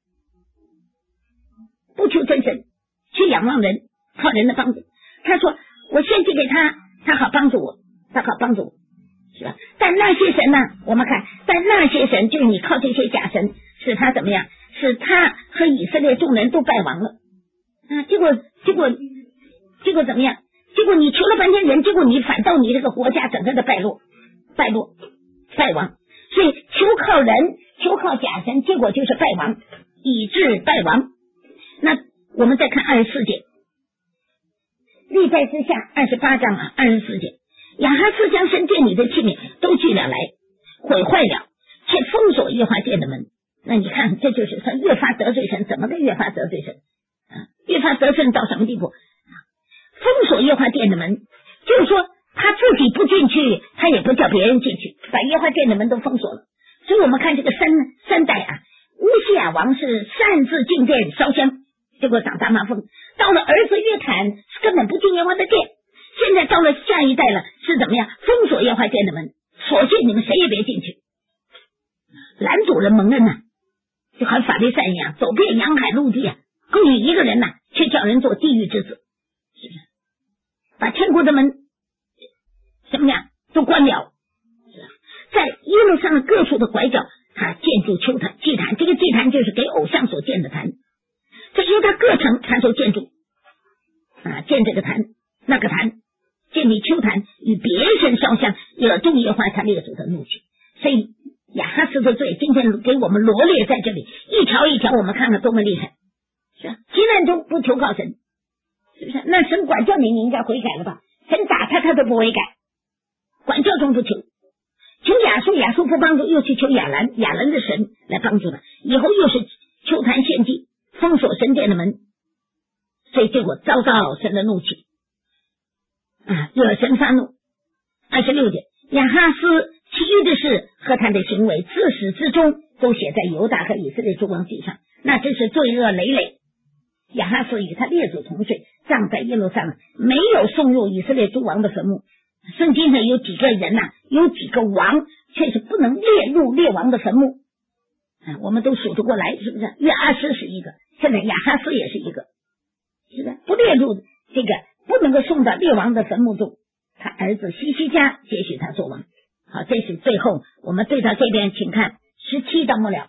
不求真神，去仰望人，靠人的帮助。他说我先去给他，他好帮助我，他好帮助我，是吧？但那些神呢，我们看，但那些神就是你靠这些假神，使他怎么样？使他和以色列众人都败亡了啊！结果结果结果怎么样？结果你求了半天人，结果你反倒你这个国家整个的败落败落败亡。所以求靠人，求靠假神，结果就是败亡，以致败亡。那我们再看二十四节，历代之下二十八章啊，二十四节，亚哈斯将神殿里的器皿都聚了来，毁坏了，却封锁耶和华殿的门。那你看，这就是他越发得罪神，怎么个越发得罪神啊？越发得罪神到什么地步？封锁耶和华殿的门，就是说他自己不进去，他也不叫别人进去，把耶和华殿的门都封锁了。所以我们看这个三三代啊，乌西亚王是擅自进殿烧香，结果长大麻风；到了儿子约坦根本不进耶和华的殿，现在到了下一代了，是怎么样？封锁耶和华殿的门，索性你们谁也别进去，拦阻人蒙恩呐、啊，就好像法利赛一样，走遍洋海陆地啊，共有一个人呐、啊，却叫人做地狱之子，是不是？把天国的门怎么样都关了，在耶路撒冷各处的拐角，他建筑丘坛祭坛，这个祭坛就是给偶像所建的坛，这由他各城他都建筑啊，建这个坛那个坛，建立丘坛，与别人烧香，惹众耶和华他列祖的怒气。所以亚哈斯的罪今天给我们罗列在这里，一条一条我们看看多么厉害，是吧？极难中不求告神，是不是？那神管教你，你应该悔改了吧？神打他，他都不悔改，管教中不求，求亚述，亚述不帮助，又去求亚兰，亚兰的神来帮助他，以后又是丘坛献祭，封锁神殿的门，所以结果遭到神的怒气啊，惹神发怒。二十六节，亚哈斯其余的事和他的行为，自始至终都写在犹大和以色列诸王记上，那真是罪恶累累。亚哈斯与他列祖同睡，葬在耶路撒冷，没有送入以色列诸王的坟墓。圣经上有几个人呐、啊，有几个王却是不能列入列王的坟墓啊，我们都数得过来，是不是？约阿施是一个，现在亚哈斯也是一个，是不是？不列入这个，不能够送到列王的坟墓中。他儿子西西家接续他做王。好，这是最后我们对到这边，请看十七到末了，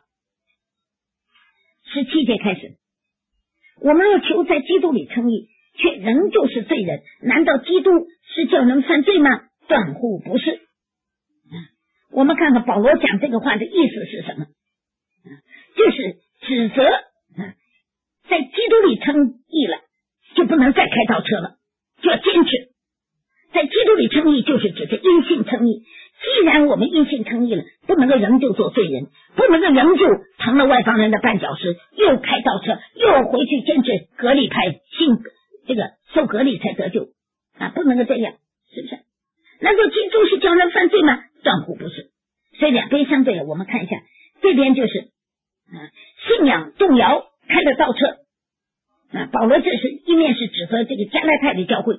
十七节开始。我们要求在基督里称义，却仍旧是罪人，难道基督是叫人犯罪吗？断乎不是、啊、我们看看保罗讲这个话的意思是什么、啊、就是指责、啊、在基督里称义了就不能再开倒车了，就要坚持在基督里称义，就是指着因信称义。既然我们因信称义了，不能够仍旧做罪人，不能够仍旧成了外邦人的绊脚石，又开倒车，又回去坚持隔离派信这个受隔离才得救啊，不能够这样，是不是？难道基督是叫人犯罪吗？断乎不是。所以两边相对，我们看一下，这边就是啊，信仰动摇开了倒车啊。保罗这是一面是指责这个加拉太的教会，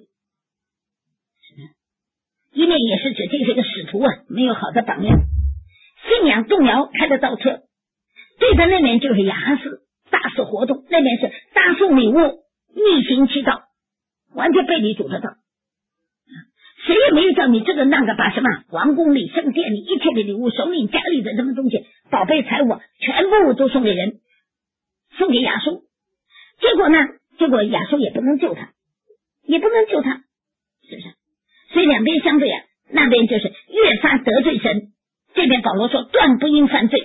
一面也是指这是个使徒啊，没有好的榜样。信仰动摇开了倒车，对的那面就是亚哈斯大肆活动，那边是大送礼物逆行其道，完全背离主的道。谁也没有叫你这个那个把什么王宫里圣殿里一切的礼物首领家里的什么东西宝贝财物全部都送给人，送给亚述。结果呢，结果亚述也不能救他，也不能救他，是不是？所以两边相对啊，那边就是越发得罪神，这边保罗说断不应犯罪。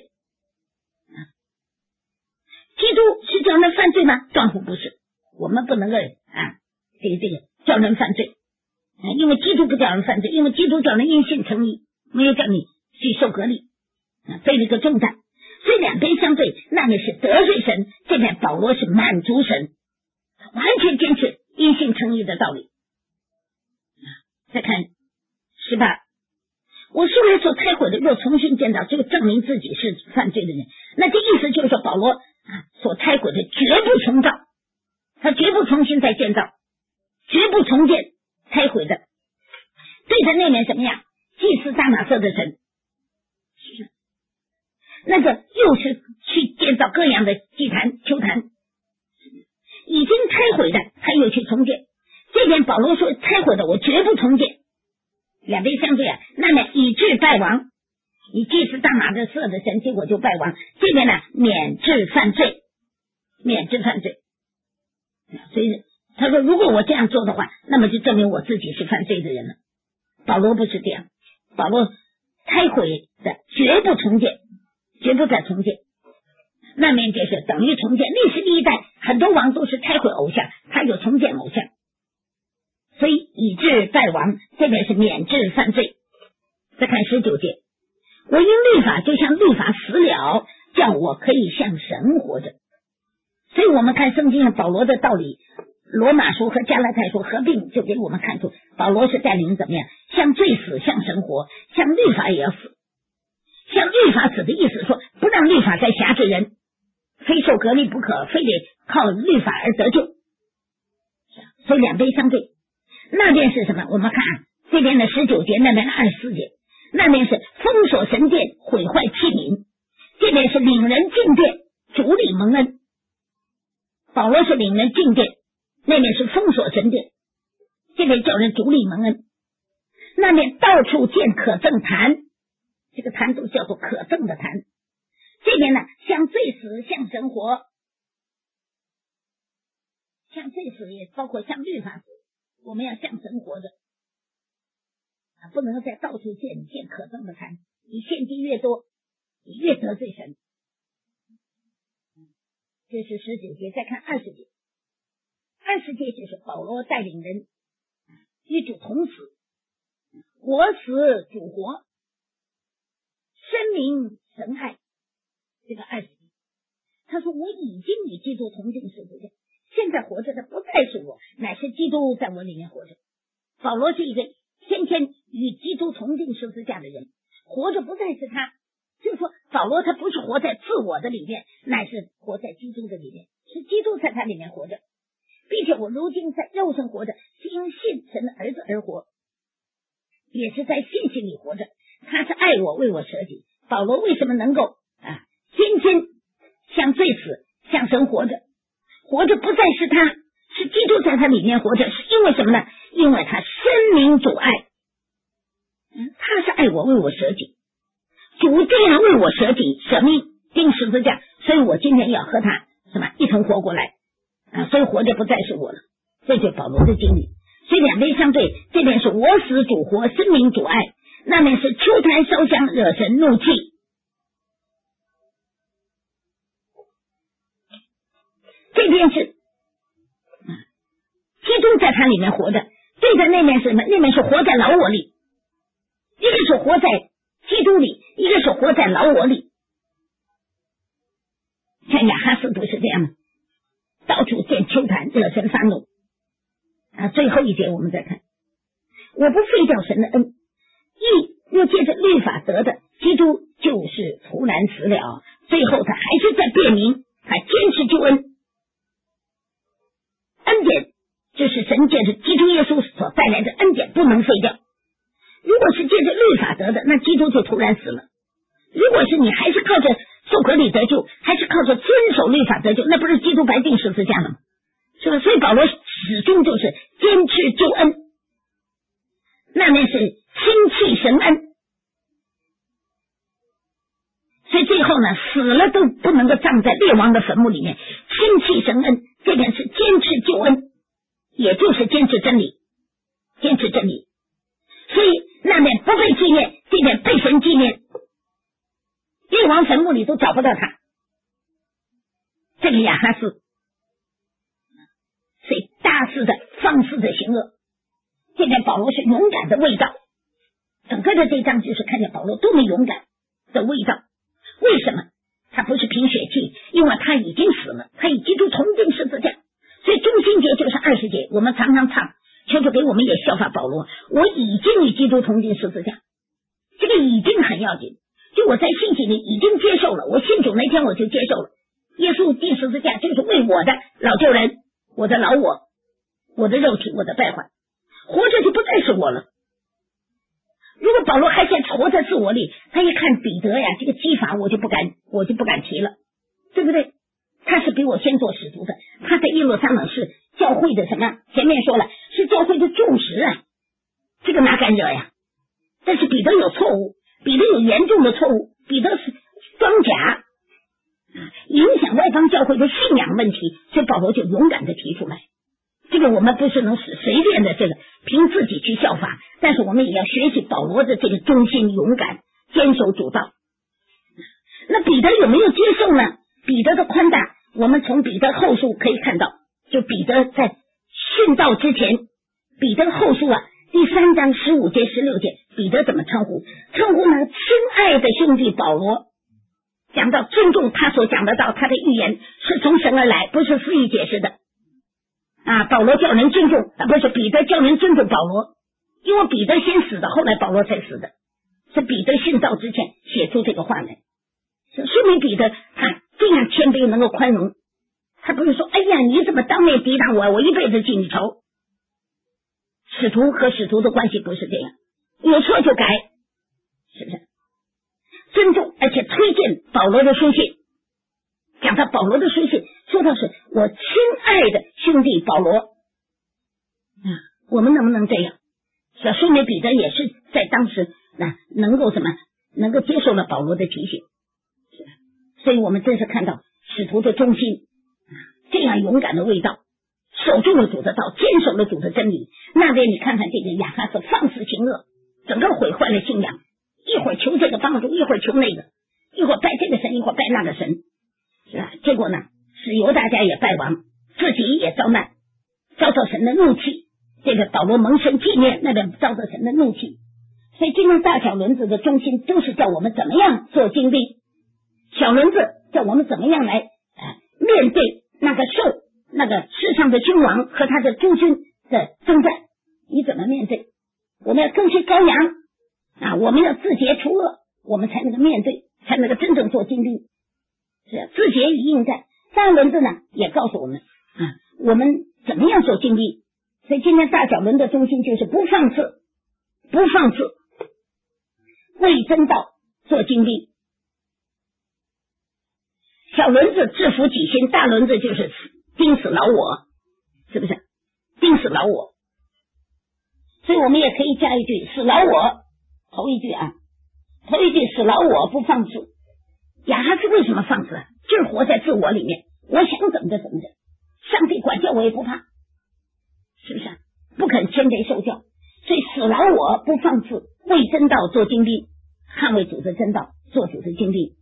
基督是叫人犯罪吗？断乎不是，我们不能够啊，这个这个叫人犯罪。因为基督不叫人犯罪，因为基督叫人因信称义，没有叫你去受隔离，背了一个重担。所以两边相对，那边是得罪神，这边保罗是满足神，完全坚持因信称义的道理。再看十八，我素来所开毁的，若重新建造，就证明自己是犯罪的人。那这意思就是说，保罗啊所开毁的绝不重造，他绝不重新再建造，绝不重建开毁的。对着那面什么样？祭司大马色的神，那个又是去建造各样的祭坛丘坛，已经开毁的他又去重建。这边保罗说开毁的我绝不重建，两边相对啊，那么以致败亡。你祭司大马色的神，结果就败亡。这边呢，免治犯罪，免治犯罪。所以他说，如果我这样做的话，那么就证明我自己是犯罪的人了。保罗不是这样，保罗开毁的绝不重建，绝不再重建。那面就是等于重建。历史第一代很多王都是开毁偶像，他有重建偶像，所以以致败亡。这边是免治犯罪。再看十九节，我因律法就像律法死了，叫我可以向神活着。所以我们看圣经上保罗的道理，罗马书和加拉太书合并，就给我们看出保罗是带领怎么样向罪死，向神活，向律法也要死。向律法死的意思说，不让律法再辖制人，非受隔离不可，非得靠律法而得救。所以两边相对。那边是什么？我们看这边的十九节，那边的二十四节。那边是封锁神殿，毁坏器皿，这边是领人进殿，主理蒙恩。保罗是领人进殿，那边是封锁神殿，这边叫人主理蒙恩。那边到处建可憎坛，这个坛都叫做可憎的坛。这边呢，向罪死，向神活。向罪死也包括向律法死，我们要向神活着啊，不能再到处建建可憎的坛。你献祭越多，你越得罪神。这是十九节。再看二十节，二十节就是保罗带领人与主同死，活死主活，生明神爱。这个二十节，他说我已经与基督同进十字架，现在活着的不再是我，乃是基督在我里面活着。保罗是一个天天与基督同进十字架的人，活着不再是他，就是说保罗他不是活在自我的里面，乃是活在基督的里面，是基督在他里面活着，并且我如今在肉身活着，是因为信神的儿子而活，也是在信心里活着。他是爱我，为我舍己。保罗为什么能够啊天天向罪死，向神活着？活着不再是他，是基督在他里面活着，是因为什么呢？因为他深明主爱，他是爱我，为我舍己。主这样为我舍己，舍命钉十字架，所以我今天要和他什么一同活过来啊！所以活着不再是我了，这就是保罗的经历。所以两边相对，这边是我死主活，深明主爱，那边是秋坛烧香，惹神怒气。这边是基督在他里面活着，对着那面是什么？那面是活在老我里，一个是活在基督里，一个是活在老我里。像亚哈斯不是这样吗？到处建丘坛，惹神发怒啊！最后一节我们再看我不废掉神的恩，义若借着律法得的，基督就是徒然死了。最后他还是在辩明，他坚持救恩。恩典就是神借着基督耶稣所带来的恩典，不能废掉。如果是借着律法得的，那基督就突然死了。如果是你还是靠着受割礼得救，还是靠着遵守律法得救，那不是基督白钉十字架了吗？是吧？所以保罗始终就是坚持救恩，那面是亲戚神恩。所以最后呢，死了都不能够葬在列王的坟墓里面。亲戚神恩这边是坚持救恩，也就是坚持真理，坚持真理。所以那边不被纪念，这边被神纪念，列王坟墓里都找不到他。这个亚哈斯，所以大肆的放肆的行恶。这边保罗是勇敢的味道，整个的这章就是看见保罗多么勇敢的味道。为什么？他不是凭血气，因为他已经死了，他与基督同钉十字架。所以中心节就是二十节，我们常常唱，求主给我们也效法保罗，我已经与基督同钉十字架。这个已经很要紧，就我在信息里已经接受了，我信主那天我就接受了，耶稣钉十字架就是为我的老旧人，我的老我，我的肉体，我的败坏，活着就不再是我了。如果保罗还在活在自我里，他一看彼得呀，这个技法我就不敢，我就不敢提了，对不对？他是比我先做使徒的，他在耶路撒冷是教会的什么？前面说了，是教会的柱石啊，这个哪敢惹呀？但是彼得有错误，彼得有严重的错误，彼得是装假，影响外邦教会的信仰问题，所以保罗就勇敢的提出来。这个我们不是能随便的这个凭自己去效法，但是我们也要学习保罗的这个忠心勇敢，坚守主道。那彼得有没有接受呢？彼得的宽大，我们从彼得后书可以看到，就彼得在殉道之前，彼得后书啊第三章十五节十六节，彼得怎么称呼？称呼呢，亲爱的兄弟保罗，讲到尊重他所讲得到，他的预言是从神而来，不是肆意解释的啊。保罗叫人尊重啊，不是彼得叫人尊重保罗，因为彼得先死的，后来保罗才死的，是彼得殉道之前写出这个话来，说明彼得他这样谦卑能够宽容，他不是说哎呀你怎么当面抵挡我，我一辈子记你仇。使徒和使徒的关系不是这样，有错就改，是不是？尊重而且推荐保罗的书信，讲到保罗的书信，说到是我亲爱的兄弟保罗啊，我们能不能这样？小说明彼得也是在当时啊能够什么能够接受了保罗的提醒，所以我们真是看到使徒的忠心，这样勇敢的味道，守住了主的道，坚守了主的真理。那边你看看这个亚哈斯放肆行恶，整个毁坏了信仰，一会儿求这个帮助，一会儿求那个，一会儿拜这个神，一会儿拜那个神，是吧？结果呢，使犹大家也败亡，自己也遭难，遭到神的怒气。这个保罗蒙神纪念，那边遭到神的怒气。所以今天大小轮子的中心都是叫我们怎么样做精兵，小轮子叫我们怎么样来、呃、面对那个兽，那个世上的君王和他的诸君的征战，你怎么面对？我们要跟随羔羊啊，我们要自洁除恶，我们才能够面对，才能够真正做精兵，是自洁与应战。三轮子呢也告诉我们啊，我们怎么样做精兵。所以今天大小轮的中心就是不放肆，不放肆，为真道做精兵。小轮子制服己心，大轮子就是钉死老我，是不是？钉死老我。所以我们也可以加一句死老我，头一句啊，头一句死老我不放肆。亚哈斯为什么放肆啊？就是活在自我里面，我想怎么着怎么着，上帝管教我也不怕，是不是、啊？不肯谦卑受教，所以死老我不放肆，为真道做精兵，捍卫主的真道，做主的精兵。